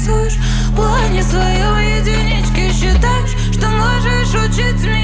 танцуешь в плане своем единички. Считаешь, что можешь учить меня